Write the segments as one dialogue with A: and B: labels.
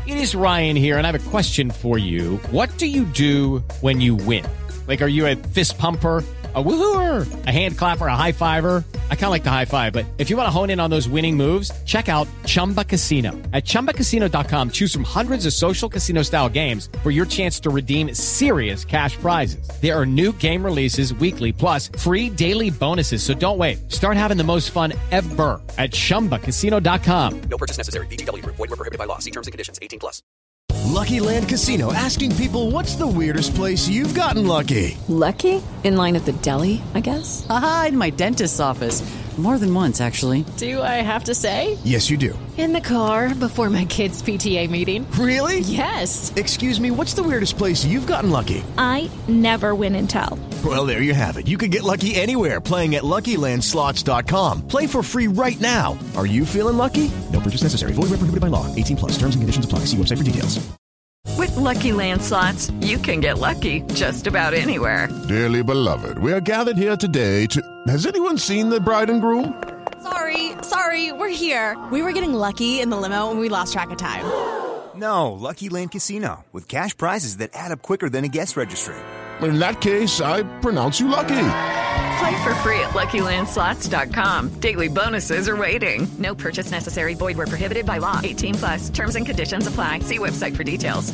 A: It is Ryan here, and I have a question for you. What do you do when you win? Like, are you a fist pumper, a woohooer, a hand clapper, a high fiver? I kind of like the high five, but if you want to hone in on those winning moves, check out Chumba Casino. At ChumbaCasino.com, choose from hundreds of social casino-style games for your chance to redeem serious cash prizes. There are new game releases weekly, plus free daily bonuses. So don't wait. Start having the most fun ever at ChumbaCasino.com.
B: No purchase necessary. VGW Group. Void where prohibited by law. See terms and conditions. 18+.
C: Lucky Land Casino, asking people, what's the weirdest place you've gotten lucky?
D: Lucky? In line at the deli, I guess?
E: Aha, in my dentist's office. More than once, actually.
D: Do I have to say?
C: Yes, you do.
F: In the car before my kids' PTA meeting.
C: Really?
F: Yes.
C: Excuse me, what's the weirdest place you've gotten lucky?
G: I never win and tell.
C: Well, there you have it. You can get lucky anywhere, playing at LuckyLandSlots.com. Play for free right now. Are you feeling lucky? No purchase necessary. Void where prohibited by law. 18+. Terms and conditions apply. See website for details.
H: With Lucky Land Slots, you can get lucky just about anywhere.
I: Dearly beloved, we are gathered here today to... Has anyone seen the bride and groom?
J: Sorry, we're here. We were getting lucky in the limo and we lost track of time.
K: No, Lucky Land Casino, with cash prizes that add up quicker than a guest registry.
I: In that case, I pronounce you lucky.
H: Play for free at LuckyLandSlots.com. Daily bonuses are waiting. No purchase necessary. Void where prohibited by law. 18+. Terms and conditions apply. See website for details.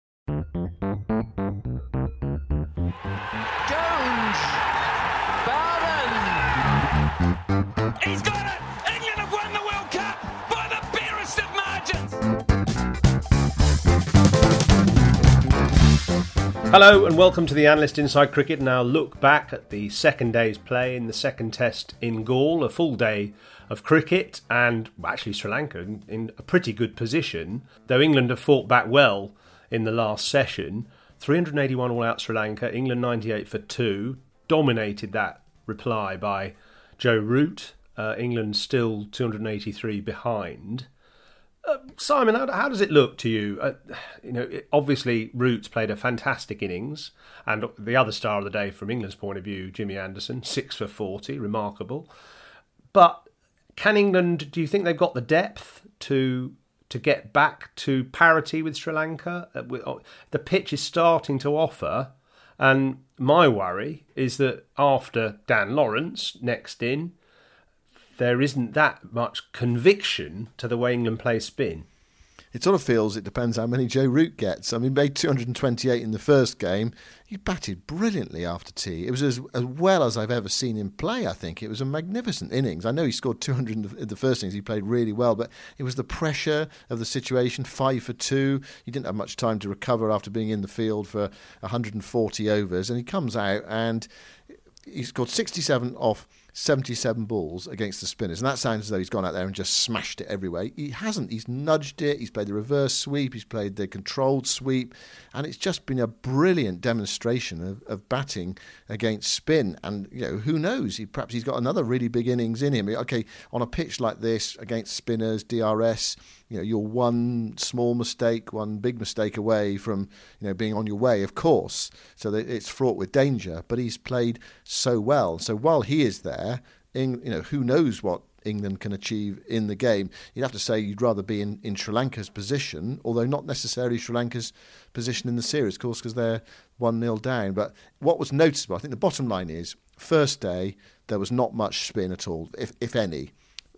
L: Jones. Bowden. He's got it. England have won the World Cup by the barest of margins.
M: Hello and welcome to the Analyst Inside Cricket. And our look back at the second day's play in the second test in Galle, a full day of cricket, and actually Sri Lanka in a pretty good position, though England have fought back well in the last session. 381 all out Sri Lanka, England 98 for 2, dominated that reply by Joe Root. England still 283 behind. Simon, how does it look to you? Obviously, Root's played a fantastic innings, and the other star of the day from England's point of view, Jimmy Anderson, 6 for 40, remarkable. But can England? Do you think they've got the depth to get back to parity with Sri Lanka? The pitch is starting to offer, and my worry is that after Dan Lawrence next in, there isn't that much conviction to the way England play spin.
N: It sort of feels it depends how many Joe Root gets. I mean, made 228 in the first game. He batted brilliantly after tea. It was as well as I've ever seen him play, I think. It was a magnificent innings. I know he scored 200 in the first innings. He played really well, but it was the pressure of the situation, 5 for 2. He didn't have much time to recover after being in the field for 140 overs. And he comes out and he scored 67 off 77 balls against the spinners, and that sounds as though he's gone out there and just smashed it everywhere. He hasn't. He's nudged it, he's played the reverse sweep, he's played the controlled sweep, and it's just been a brilliant demonstration of batting against spin. And who knows, perhaps he's got another really big innings in him. Okay, on a pitch like this against spinners, DRS, you're one small mistake, one big mistake away from being on your way, of course, so that it's fraught with danger. But he's played so well, so while he is there, who knows what England can achieve in the game. You'd have to say you'd rather be in Sri Lanka's position, although not necessarily Sri Lanka's position in the series, of course, because they're 1-0 down. But what was noticeable, I think the bottom line is, first day, there was not much spin at all, if any.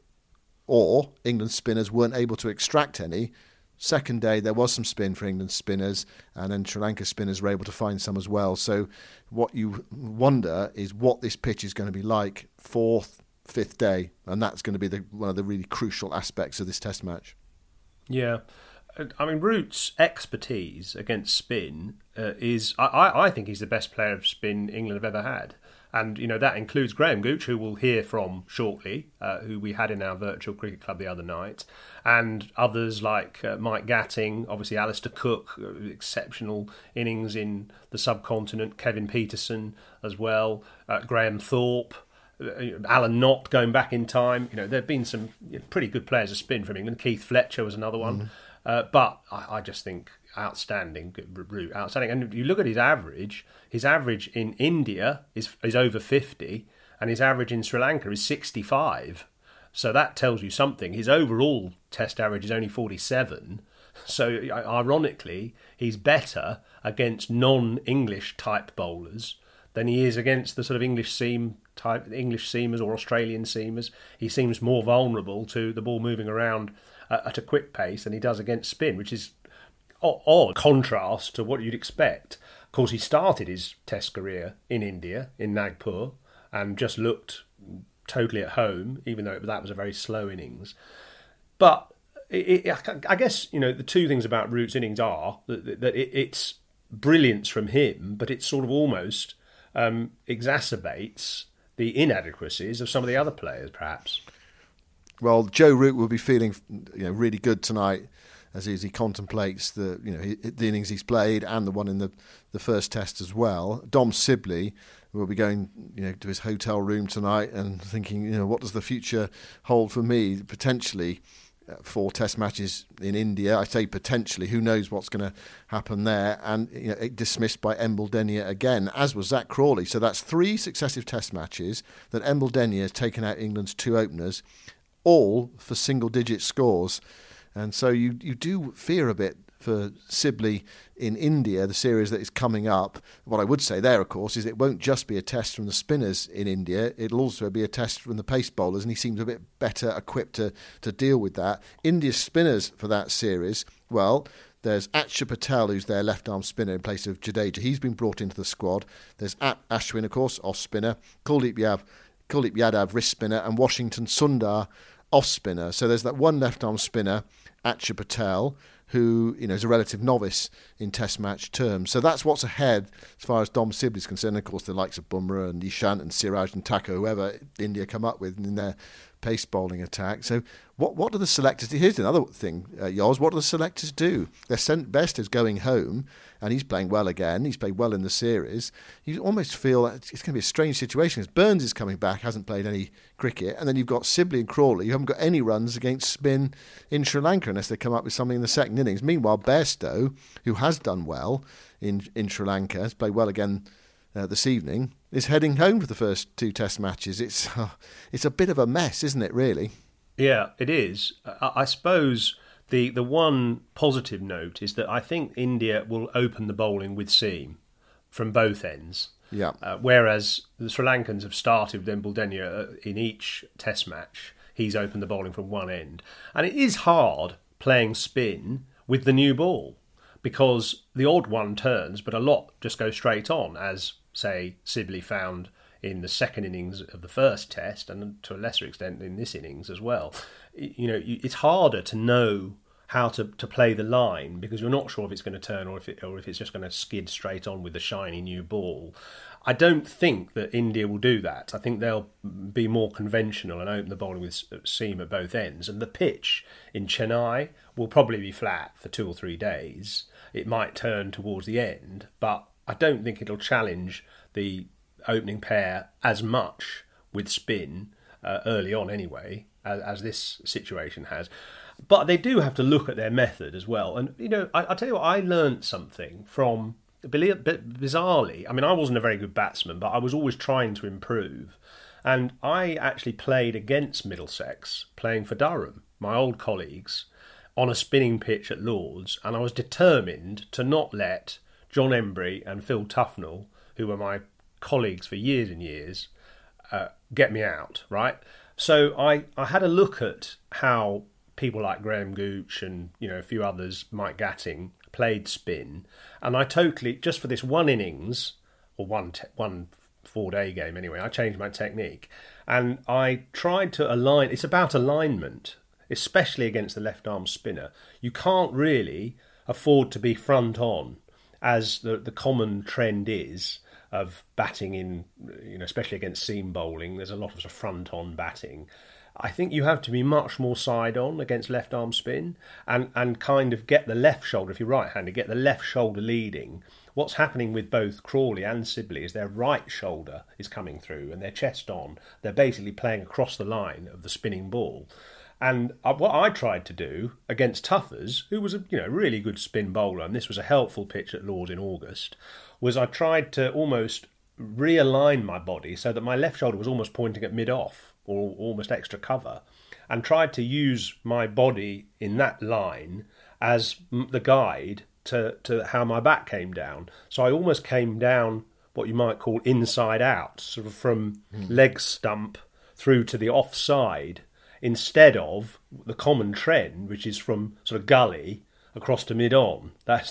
N: Or England's spinners weren't able to extract any. Second day, there was some spin for England's spinners, and then Sri Lanka's spinners were able to find some as well. So what you wonder is what this pitch is going to be like fourth, fifth day, and that's going to be one of the really crucial aspects of this test match.
M: Yeah. I mean, Root's expertise against spin is, I think he's the best player of spin England have ever had. And, that includes Graham Gooch, who we'll hear from shortly, who we had in our virtual cricket club the other night, and others like Mike Gatting, obviously Alistair Cook, exceptional innings in the subcontinent, Kevin Peterson as well, Graham Thorpe, Alan Knott going back in time. There have been some pretty good players of spin from England. Keith Fletcher was another one. But I just think outstanding, Root, outstanding. And if you look at his average in India is over 50, and his average in Sri Lanka is 65. So that tells you something. His overall test average is only 47. So ironically, he's better against non-English type bowlers than he is against the sort of English seamers or Australian seamers. He seems more vulnerable to the ball moving around at a quick pace than he does against spin, which is odd contrast to what you'd expect. Of course, he started his Test career in India, in Nagpur, and just looked totally at home, even though that was a very slow innings. But I guess, the two things about Root's innings are that it's brilliance from him, but it sort of almost exacerbates the inadequacies of some of the other players, perhaps.
N: Well, Joe Root will be feeling really good tonight as he contemplates the innings he's played and the one in the first Test as well. Dom Sibley will be going to his hotel room tonight and thinking, what does the future hold for me? Potentially 4 Test matches in India. I say potentially, who knows what's going to happen there. And dismissed by Embledenia again, as was Zach Crawley. So that's 3 successive Test matches that Embledenia has taken out England's 2 openers, all for single-digit scores. And so you do fear a bit for Sibley in India, the series that is coming up. What I would say there, of course, is it won't just be a test from the spinners in India. It'll also be a test from the pace bowlers, and he seems a bit better equipped to deal with that. India's spinners for that series, well, there's Akshar Patel, who's their left-arm spinner in place of Jadeja. He's been brought into the squad. There's Ashwin, of course, off-spinner. Kuldeep Yadav, wrist spinner. And Washington Sundar, off-spinner. So there's that one left-arm spinner, Akshar Patel, who is a relative novice in Test match terms. So that's what's ahead as far as Dom Sibley's concerned. Of course, the likes of Bumrah and Ishant and Siraj and Thakur, whoever India come up with in their pace bowling attack. So what do the selectors do? Here's another thing, Yoz. What do the selectors do? Their best is going home, and he's playing well again. He's played well in the series. You almost feel it's going to be a strange situation as Burns is coming back, hasn't played any cricket, and then you've got Sibley and Crawley, who haven't got any runs against spin in Sri Lanka unless they come up with something in the second innings. Meanwhile, Bairstow, who has done well in Sri Lanka, has played well again this evening, is heading home for the first 2 Test matches. It's a bit of a mess, isn't it, really?
M: Yeah, it is. I suppose the one positive note is that I think India will open the bowling with seam from both ends.
N: Yeah.
M: Whereas the Sri Lankans have started with Embledenia in each Test match. He's opened the bowling from one end. And it is hard playing spin with the new ball because the odd one turns, but a lot just go straight on, as, say, Sibley found in the second innings of the first Test, and to a lesser extent in this innings as well. It's harder to know how to play the line because you're not sure if it's going to turn or if it's just going to skid straight on with the shiny new ball. I don't think that India will do that. I think they'll be more conventional and open the bowling with seam at both ends. And the pitch in Chennai will probably be flat for 2 or 3 days. It might turn towards the end, but I don't think it'll challenge the opening pair as much with spin early on anyway, as this situation has. But they do have to look at their method as well. And, I'll tell you what, I learned something from, bizarrely, I wasn't a very good batsman, but I was always trying to improve. And I actually played against Middlesex, playing for Durham, my old colleagues, on a spinning pitch at Lord's. And I was determined to not let John Embry and Phil Tufnell, who were my colleagues for years and years, get me out, right? So I had a look at how people like Graham Gooch and a few others, Mike Gatting, played spin, and I totally, just for this one innings or one 4-day game anyway, I changed my technique and I tried to align. It's about alignment, especially against the left arm spinner. You can't really afford to be front on, as the common trend is of batting in, especially against seam bowling. There's a lot of sort of front-on batting. I think you have to be much more side-on against left-arm spin and kind of get the left shoulder, if you're right-handed, get the left shoulder leading. What's happening with both Crawley and Sibley is their right shoulder is coming through and their chest on. They're basically playing across the line of the spinning ball. And what I tried to do against Tuffers, who was a really good spin bowler, and this was a helpful pitch at Lord's in August, was I tried to almost realign my body so that my left shoulder was almost pointing at mid-off or almost extra cover, and tried to use my body in that line as the guide to how my back came down. So I almost came down what you might call inside out, sort of from leg stump through to the offside, instead of the common trend, which is from sort of gully across to mid-on. That's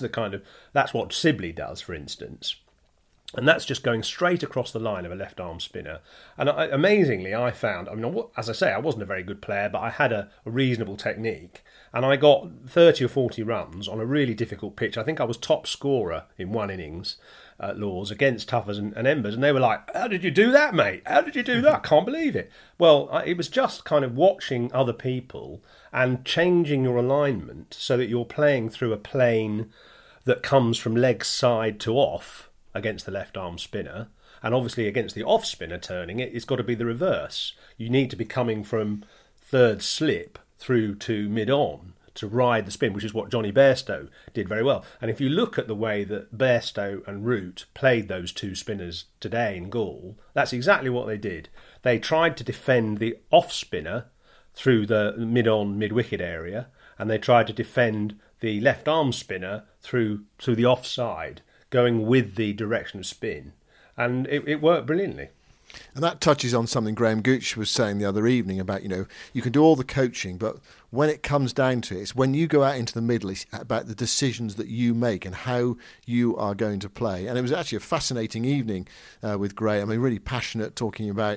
M: what Sibley does, for instance. And that's just going straight across the line of a left-arm spinner. And amazingly, I found, as I say, I wasn't a very good player, but I had a reasonable technique. And I got 30 or 40 runs on a really difficult pitch. I think I was top scorer in one innings at Lords against Tuffers and Embers. And they were like, "How did you do that, mate? How did you do that? I can't believe it." Well, it was just kind of watching other people and changing your alignment so that you're playing through a plane that comes from leg side to off against the left-arm spinner, and obviously against the off-spinner turning it, it's got to be the reverse. You need to be coming from third slip through to mid-on to ride the spin, which is what Johnny Bairstow did very well. And if you look at the way that Bairstow and Root played those two spinners today in Gaul, that's exactly what they did. They tried to defend the off-spinner through the mid-on, mid-wicket area, and they tried to defend the left-arm spinner through the offside, going with the direction of spin, and it worked brilliantly.
N: And that touches on something Graham Gooch was saying the other evening about, you can do all the coaching, but when it comes down to it, it's when you go out into the middle, it's about the decisions that you make and how you are going to play. And it was actually a fascinating evening with Graham. Really passionate, talking about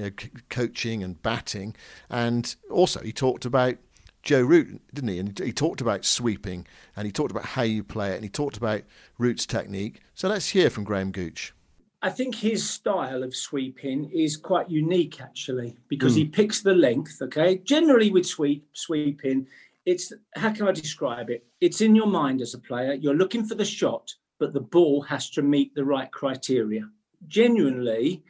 N: coaching and batting. And also he talked about Joe Root, didn't he? And he talked about sweeping, and he talked about how you play it, and he talked about Root's technique. So let's hear from Graham Gooch.
O: I think his style of sweeping is quite unique, actually, because he picks the length, okay? Generally with sweeping, it's, how can I describe it? It's in your mind as a player. You're looking for the shot, but the ball has to meet the right criteria. Genuinely,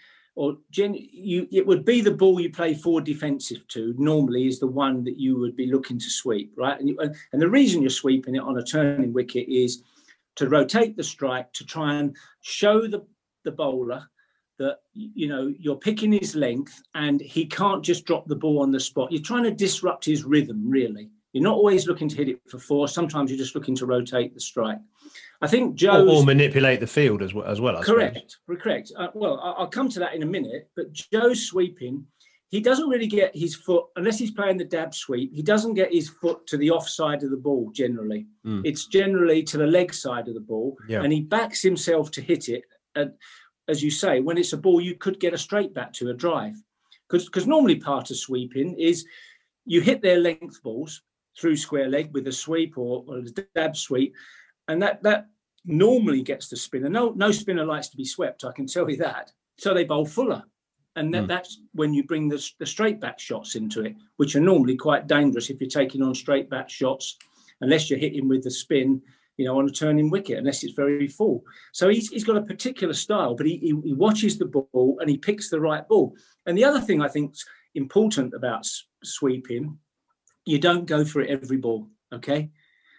O: it would be the ball you play forward defensive to, normally is the one that you would be looking to sweep, right? And the reason you're sweeping it on a turning wicket is to rotate the strike, to try and show the bowler that, you're picking his length and he can't just drop the ball on the spot. You're trying to disrupt his rhythm, really. You're not always looking to hit it for four. Sometimes you're just looking to rotate the strike. I think Joe's...
M: Or manipulate the field as well, I
O: correct,
M: suppose.
O: Correct. Well, I'll come to that in a minute, but Joe's sweeping, he doesn't really get his foot, unless he's playing the dab sweep, he doesn't get his foot to the offside of the ball, generally. It's generally to the leg side of the ball, and he backs himself to hit it. And as you say, when it's a ball you could get a straight back to, a drive. Because normally part of sweeping is you hit their length balls through square leg with a sweep or the dab sweep, and that normally gets the spinner. No spinner likes to be swept, I can tell you that. So they bowl fuller. And that's when you bring the straight back shots into it, which are normally quite dangerous if you're taking on straight back shots, unless you're hitting with the spin, on a turning wicket, unless it's very full. So he's got a particular style, but he watches the ball and he picks the right ball. And the other thing I think is important about sweeping, you don't go for it every ball, okay?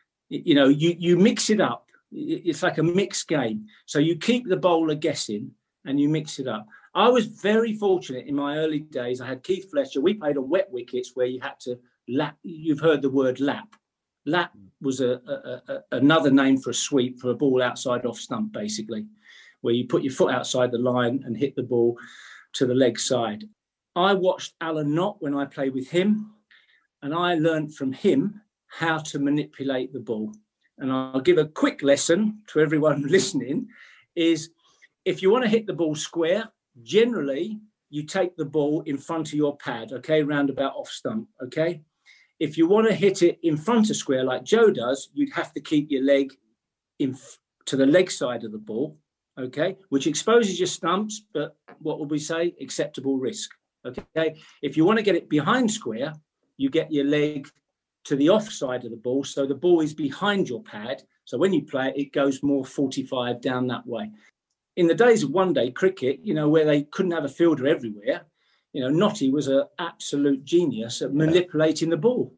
O: You mix it up. It's like a mixed game. So you keep the bowler guessing and you mix it up. I was very fortunate in my early days. I had Keith Fletcher. We played on wet wickets where you had to lap. You've heard the word lap. Lap was another name for a sweep, for a ball outside off stump, basically, where you put your foot outside the line and hit the ball to the leg side. I watched Alan Knott when I played with him, and I learned from him how to manipulate the ball. And I'll give a quick lesson to everyone listening, is if you want to hit the ball square, generally you take the ball in front of your pad, okay, round about off stump, okay? If you want to hit it in front of square like Joe does, you'd have to keep your leg to the leg side of the ball, okay, which exposes your stumps, but what would we say? Acceptable risk, okay? If you want to get it behind square, you get your leg to the off side of the ball, so the ball is behind your pad. So when you play it, it goes more 45 down that way. In the days of one-day cricket, where they couldn't have a fielder everywhere, Notty was an absolute genius at manipulating the ball.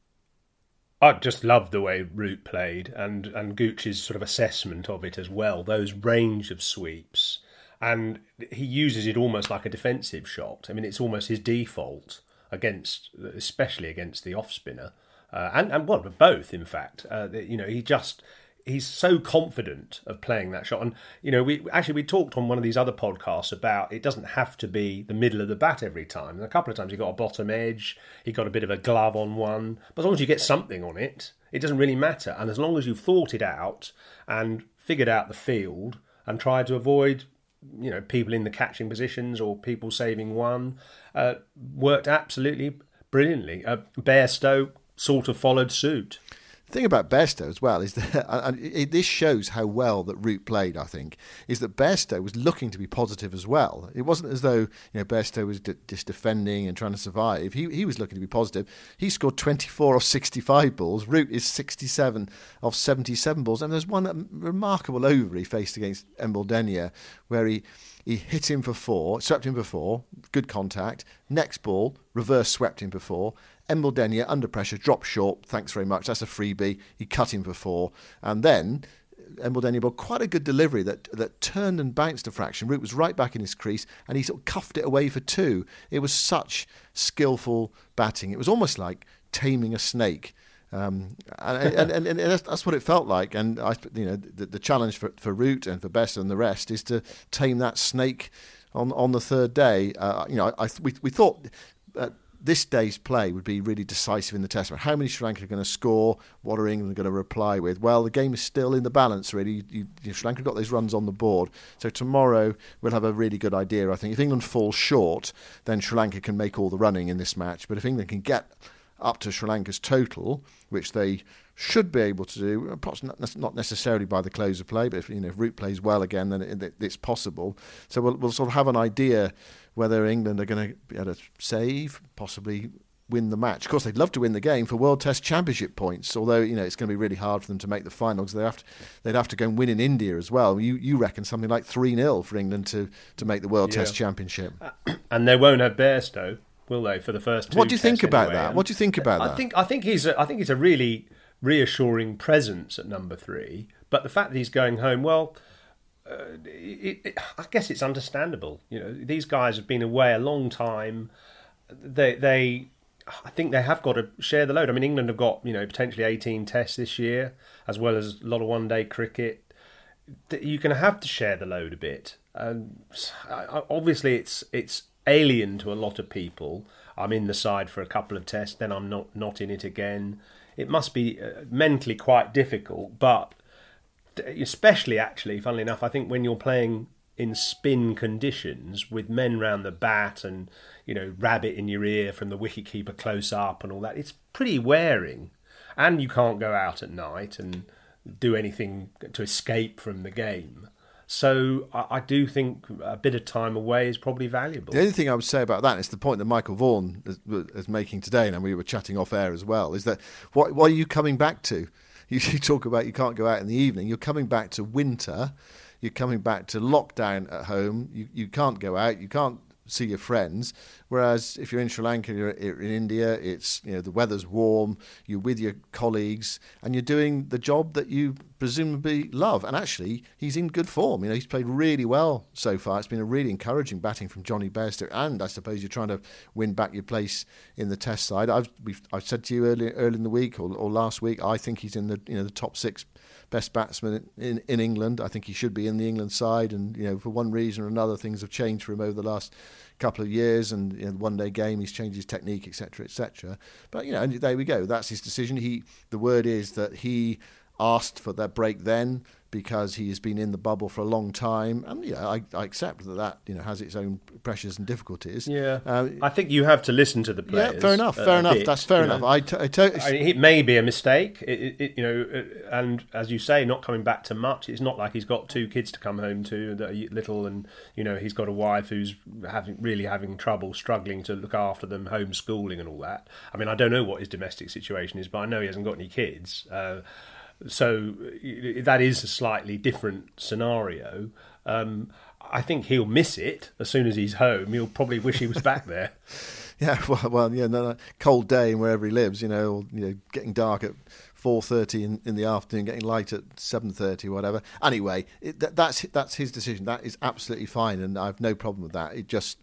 M: I just loved the way Root played and Gooch's sort of assessment of it as well, those range of sweeps. And he uses it almost like a defensive shot. It's almost his default, especially against the off-spinner. and both, in fact. He's so confident of playing that shot. And, we talked on one of these other podcasts about it doesn't have to be the middle of the bat every time. And a couple of times he got a bottom edge, he got a bit of a glove on one. But as long as you get something on it, it doesn't really matter. And as long as you've thought it out and figured out the field and tried to avoid, people in the catching positions or people saving one, worked absolutely brilliantly. Bairstow sort of followed suit.
N: The thing about Bairstow as well is that, and this shows how well that Root played, I think, is that Bairstow was looking to be positive as well. It wasn't as though Bairstow was just defending and trying to survive. He was looking to be positive. He scored 24 of 65 balls. Root is 67 of 77 balls. And there's one remarkable over he faced against Embledenia where he hit him for 4, swept him for 4, good contact. Next ball, reverse swept him for 4. Embledenia, under pressure, dropped short. Thanks very much. That's a freebie. He cut him for 4. And then Embledenia bowled quite a good delivery that turned and bounced a fraction. Root was right back in his crease and he sort of cuffed it away for 2. It was such skillful batting. It was almost like taming a snake. And that's what it felt like. And the challenge for Root and for Bairstow and the rest is to tame that snake on the third day. We thought this day's play would be really decisive in the test. How many Sri Lanka are going to score? What are England going to reply with? Well, the game is still in the balance, really. Sri Lanka got those runs on the board. So tomorrow we'll have a really good idea, I think. If England falls short, then Sri Lanka can make all the running in this match. But if England can get up to Sri Lanka's total, which they should be able to do, perhaps not necessarily by the close of play, but if Root plays well again, then it's possible. So we'll sort of have an idea whether England are going to be able to save, possibly win the match. Of course, they'd love to win the game for World Test Championship points, although it's going to be really hard for them to make the final because they'd have to go and win in India as well. You reckon something like 3-0 for England to make the World Test Championship.
M: And they won't have Bairstow, will they, for the first 2
N: What do you think about
M: anyway?
N: that? What do you think about that?
M: I think he's a really reassuring presence at number 3. But the fact that he's going home, well, I guess it's understandable. These guys have been away a long time. I think they have got to share the load. I mean, England have got potentially 18 tests this year, as well as a lot of one-day cricket. You're going to have to share the load a bit. Obviously, it's alien to a lot of people. I'm in the side for a couple of tests, then I'm not in it again. It must be mentally quite difficult, but especially actually, funnily enough, I think when you're playing in spin conditions with men round the bat and rabbit in your ear from the wicketkeeper close up and all that, it's pretty wearing, and you can't go out at night and do anything to escape from the game. So I do think a bit of time away is probably valuable.
N: The only thing I would say about that is the point that Michael Vaughan is making today, and we were chatting off air as well, is that what are you coming back to? You talk about you can't go out in the evening. You're coming back to winter. You're coming back to lockdown at home. You can't go out. You can't see your friends. Whereas if you're in Sri Lanka, you're in India, it's the weather's warm, you're with your colleagues, and you're doing the job that you presumably love. And actually, he's in good form. He's played really well so far. It's been a really encouraging batting from Johnny Bairstow, and I suppose you're trying to win back your place in the Test side. I've said to you early in the week or last week, I think he's in the top 6 best batsman in England. I think he should be in the England side, and for one reason or another, things have changed for him over the last couple of years, and one-day game, he's changed his technique, etc., etc. But and there we go. That's his decision. The word is that he asked for that break then because he has been in the bubble for a long time, and I accept that has its own pressures and difficulties.
M: Yeah, I think you have to listen to the players.
N: Yeah, fair enough. That's fair enough.
M: It may be a mistake, and as you say, not coming back to much. It's not like he's got 2 kids to come home to that are little, and he's got a wife who's having trouble, struggling to look after them, homeschooling and all that. I mean, I don't know what his domestic situation is, but I know he hasn't got any kids. So that is a slightly different scenario. I think he'll miss it as soon as he's home. He'll probably wish he was back there.
N: Yeah, no, cold day and wherever he lives, getting dark at 4:30 in the afternoon, getting light at 7:30 or whatever. Anyway, that's his decision. That is absolutely fine, and I have no problem with that. It just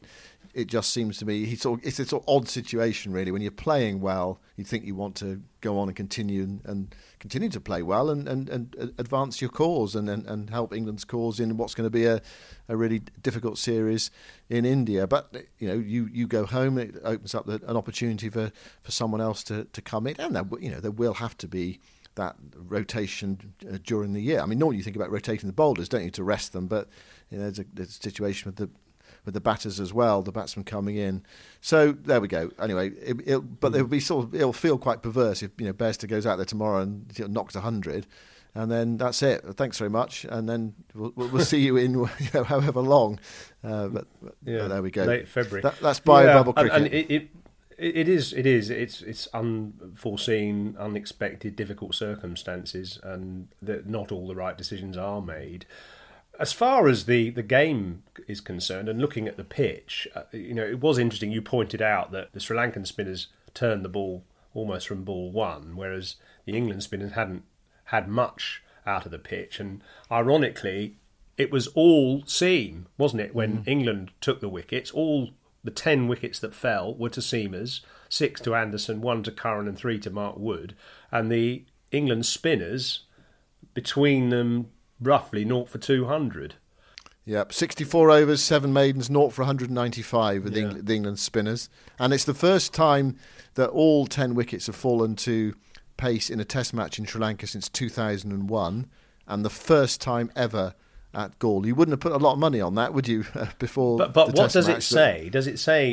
N: it just seems to me it's a sort of odd situation really. When you're playing well, you think you want to go on and continue to play well and advance your cause and help England's cause in what's going to be a really difficult series in India. But you go home, it opens up an opportunity for someone else to come in, and there will have to be that rotation during the year. I mean, normally you think about rotating the bowlers, don't you, to rest them, but there's a situation with the batters as well, the batsmen coming in. So there we go. Anyway, but it'll feel quite perverse if Bairstow goes out there tomorrow and knocks 100, and then that's it. Thanks very much, and then we'll see you in however long. But there we go.
M: Late February.
N: That's bubble cricket.
M: And it is. It's unforeseen, unexpected, difficult circumstances, and not all the right decisions are made. As far as the game is concerned, and looking at the pitch, it was interesting. You pointed out that the Sri Lankan spinners turned the ball almost from ball one, whereas the England spinners hadn't had much out of the pitch. And ironically, it was all seam, wasn't it? When England took the wickets, all the 10 wickets that fell were to seamers, 6 to Anderson, 1 to Curran and 3 to Mark Wood. And the England spinners, between them, roughly 0 for 200.
N: Yep, 64 overs, 7 maidens, 0 for 195 with the England spinners. And it's the first time that all 10 wickets have fallen to pace in a test match in Sri Lanka since 2001, and the first time ever at Galle. You wouldn't have put a lot of money on that, would you? Before,
M: but what does it say? Does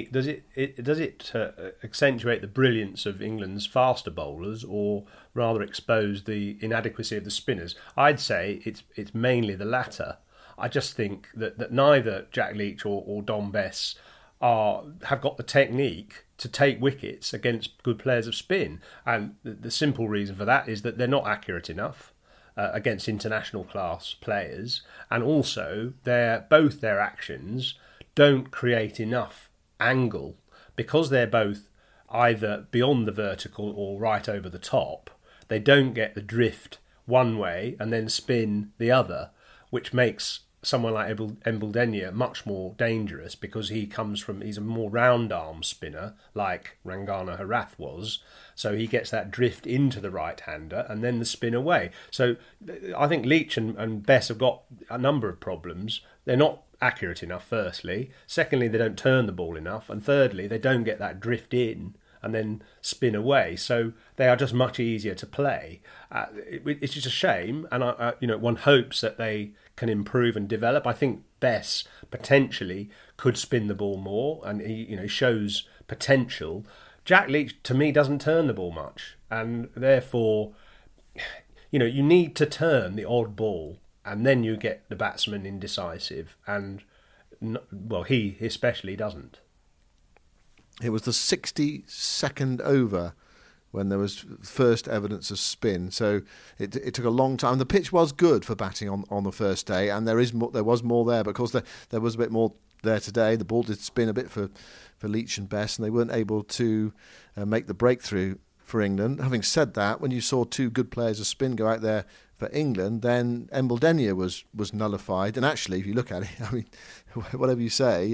M: it accentuate the brilliance of England's faster bowlers, or rather expose the inadequacy of the spinners? I'd say it's mainly the latter. I just think that neither Jack Leach or Dom Bess have got the technique to take wickets against good players of spin, and the simple reason for that is that they're not accurate enough against international class players, and also both their actions don't create enough angle because they're both either beyond the vertical or right over the top. They don't get the drift one way and then spin the other, which makes someone like Embledenia much more dangerous because he's a more round arm spinner like Rangana Herath was, so he gets that drift into the right hander and then the spin away. So I think Leach and Bess have got a number of problems. They're not accurate enough, firstly. Secondly, they don't turn the ball enough, and thirdly, they don't get that drift in and then spin away. So they are just much easier to play. It's just a shame, and one hopes that they can improve and develop. I think Bess potentially could spin the ball more, and he shows potential. Jack Leach, to me, doesn't turn the ball much, and therefore, you need to turn the odd ball, and then you get the batsman indecisive, and he especially doesn't.
N: It was the 62nd over when there was first evidence of spin, so it took a long time. The pitch was good for batting on the first day, and there was more there, but of course there was a bit more there today. The ball did spin a bit for Leach and Bess, and they weren't able to make the breakthrough for England. Having said that, when you saw two good players of spin go out there for England, then Embledenia was nullified. And actually, if you look at it, I mean, whatever you say,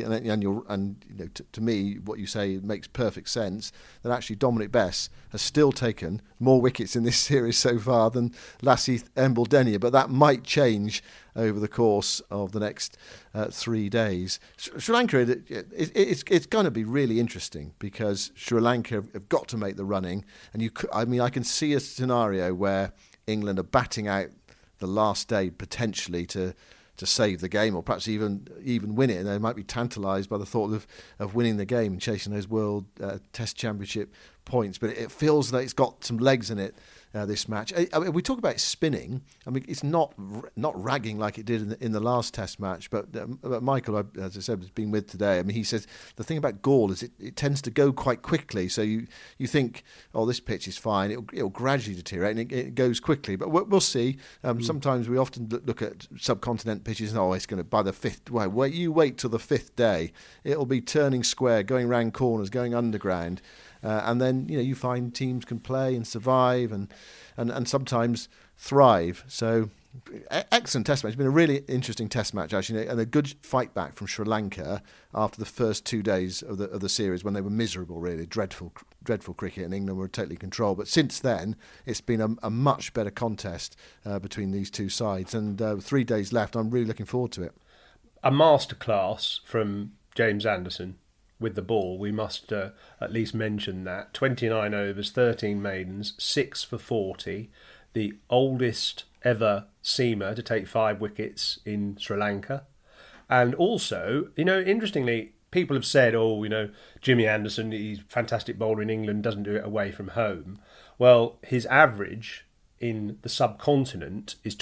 N: to me, what you say makes perfect sense. That actually Dominic Bess has still taken more wickets in this series so far than Lasith Embledenia, but that might change over the course of the next 3 days. Sri Lanka, it's going to be really interesting because Sri Lanka have got to make the running, and I can see a scenario where England are batting out the last day potentially to save the game, or perhaps even win it, and they might be tantalised by the thought of winning the game and chasing those World Test Championship points. But it feels that it's got some legs in it, this match. We talk about spinning. I mean, it's not ragging like it did in the last Test match. But Michael, as I said, has been with today. I mean, he says the thing about Galle is it tends to go quite quickly. So you think, oh, this pitch is fine. It'll gradually deteriorate, and it goes quickly. But we'll see. Sometimes we often look at subcontinent pitches, and it's going to by the fifth. Wait till the fifth day. It'll be turning square, going round corners, going underground. And then you find teams can play and survive and sometimes thrive. So excellent test match. It's been a really interesting test match, actually, and a good fight back from Sri Lanka after the first 2 days of the series when they were miserable, really. Dreadful cricket, and England were totally controlled. But since then, it's been a much better contest between these two sides. And 3 days left, I'm really looking forward to it.
M: A masterclass from James Anderson with the ball. We must at least mention that. 29 overs, 13 maidens, 6 for 40. The oldest ever seamer to take 5 wickets in Sri Lanka. And also, interestingly, people have said, Jimmy Anderson, he's a fantastic bowler in England, doesn't do it away from home. Well, his average in the subcontinent is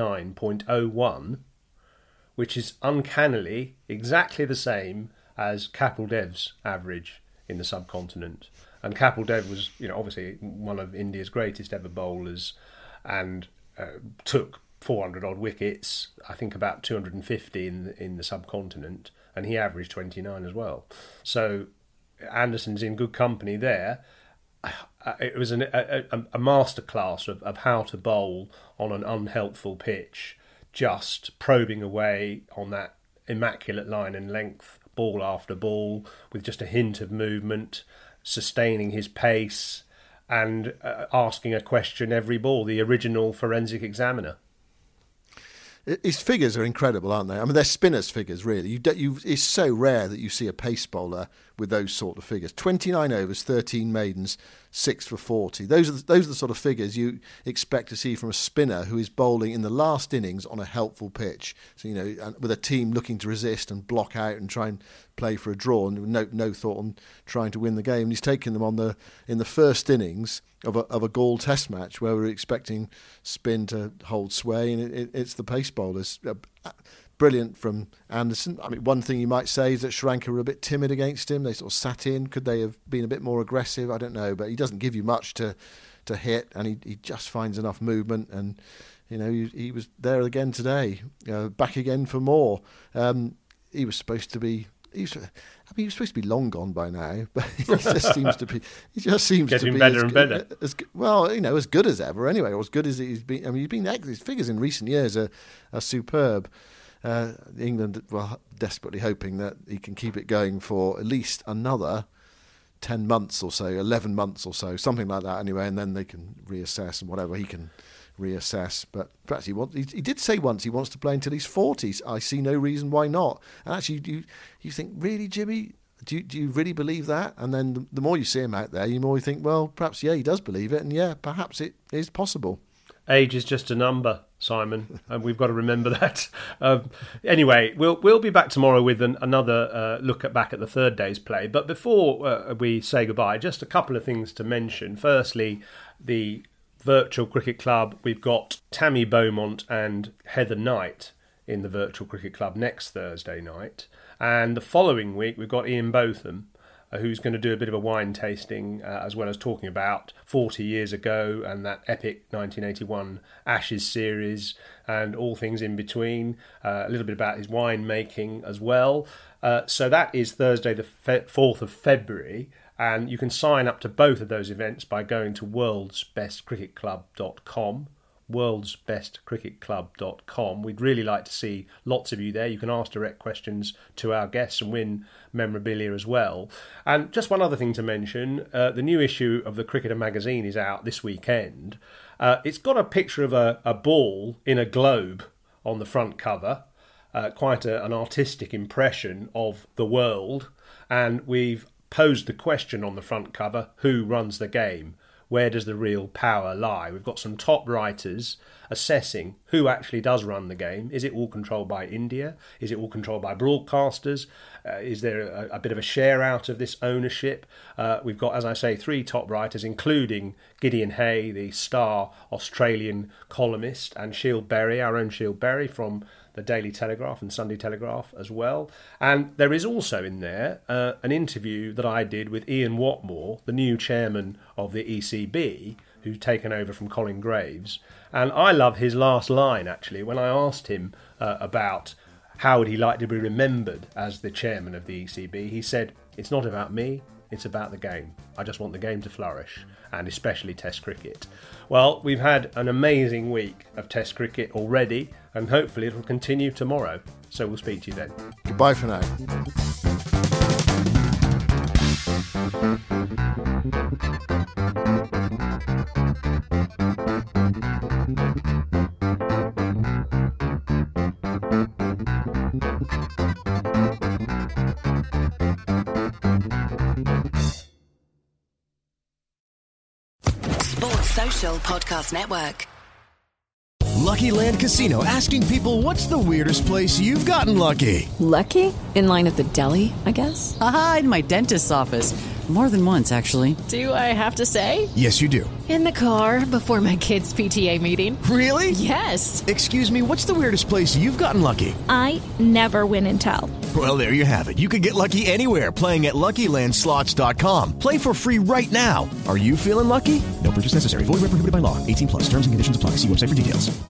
M: 29.01, which is uncannily exactly the same as Kapil Dev's average in the subcontinent. And Kapil Dev was, obviously one of India's greatest ever bowlers, and took 400 odd wickets, I think about 250 in the subcontinent, and he averaged 29 as well. So Anderson's in good company there. It was a masterclass of how to bowl on an unhelpful pitch, just probing away on that immaculate line and length, ball after ball, with just a hint of movement, sustaining his pace, and asking a question every ball, the original forensic examiner.
N: His figures are incredible, aren't they? I mean, they're spinners' figures, really. It's so rare that you see a pace bowler with those sort of figures. 29 overs, 13 maidens, 6 for 40. Those are the sort of figures you expect to see from a spinner who is bowling in the last innings on a helpful pitch. So, with a team looking to resist and block out and try and play for a draw, and no thought on trying to win the game. And he's taken them in the first innings of a Gaul Test match where we're expecting spin to hold sway, and it's the pace bowlers. Brilliant from Anderson. I mean, one thing you might say is that Sri Lanka were a bit timid against him. They sort of sat in. Could they have been a bit more aggressive? I don't know, but he doesn't give you much to hit, and he just finds enough movement. And he was there again today, back again for more. He was supposed to be. He was supposed to be long gone by now, but he just seems to be. He just seems
M: getting
N: to be
M: better and better.
N: As good as ever. Anyway, or as good as he's been. I mean, his figures in recent years are superb. England were desperately hoping that he can keep it going for at least another 10 months or so, 11 months or so, something like that. Anyway, and then they can reassess, and whatever he can reassess. But perhaps he did say once he wants to play until he's 40. I see no reason why not. And actually, you think, really, Jimmy? Do you really believe that? And then the more you see him out there, the more you think, well, perhaps, he does believe it, and perhaps it is possible.
M: Age is just a number, Simon, and we've got to remember that. Anyway, we'll be back tomorrow with another look back at the third day's play. But before we say goodbye, just a couple of things to mention. Firstly, the Virtual Cricket Club. We've got Tammy Beaumont and Heather Knight in the Virtual Cricket Club next Thursday night. And the following week, we've got Ian Botham, who's going to do a bit of a wine tasting, as well as talking about 40 years ago and that epic 1981 Ashes series and all things in between, a little bit about his wine making as well. So that is Thursday the 4th of February, and you can sign up to both of those events by going to worldsbestcricketclub.com. worldsbestcricketclub.com. We'd really like to see lots of you there. You can ask direct questions to our guests and win memorabilia as well. And just one other thing to mention, the new issue of the Cricketer magazine is out this weekend. It's got a picture of a ball in a globe on the front cover, quite an artistic impression of the world, and we've posed the question on the front cover, who runs the game? Where does the real power lie? We've got some top writers assessing who actually does run the game. Is it all controlled by India? Is it all controlled by broadcasters? Is there a bit of a share out of this ownership? We've got, as I say, 3 top writers, including Gideon Hay, the star Australian columnist, and Shield Berry, our own Shield Berry from the Daily Telegraph and Sunday Telegraph as well. And there is also in there an interview that I did with Ian Watmore, the new chairman of the ECB, who's taken over from Colin Graves. And I love his last line, actually, when I asked him about how would he like to be remembered as the chairman of the ECB. He said, "It's not about me, it's about the game. I just want the game to flourish." and especially Test cricket. Well, we've had an amazing week of Test cricket already, and hopefully it'll continue tomorrow. So we'll speak to you then.
N: Goodbye for now.
P: Sports Social Podcast Network.
C: Lucky Land Casino, asking people, what's the weirdest place you've gotten lucky?
D: Lucky? In line at the deli, I guess?
E: Aha, in my dentist's office. More than once, actually.
F: Do I have to say?
C: Yes, you do.
F: In the car before my kids' PTA meeting.
C: Really?
F: Yes.
C: Excuse me, what's the weirdest place you've gotten lucky?
G: I never win and tell.
C: Well, there you have it. You can get lucky anywhere, playing at LuckyLandSlots.com. Play for free right now. Are you feeling lucky? No purchase necessary. Void where prohibited by law. 18+. Terms and conditions apply. See website for details.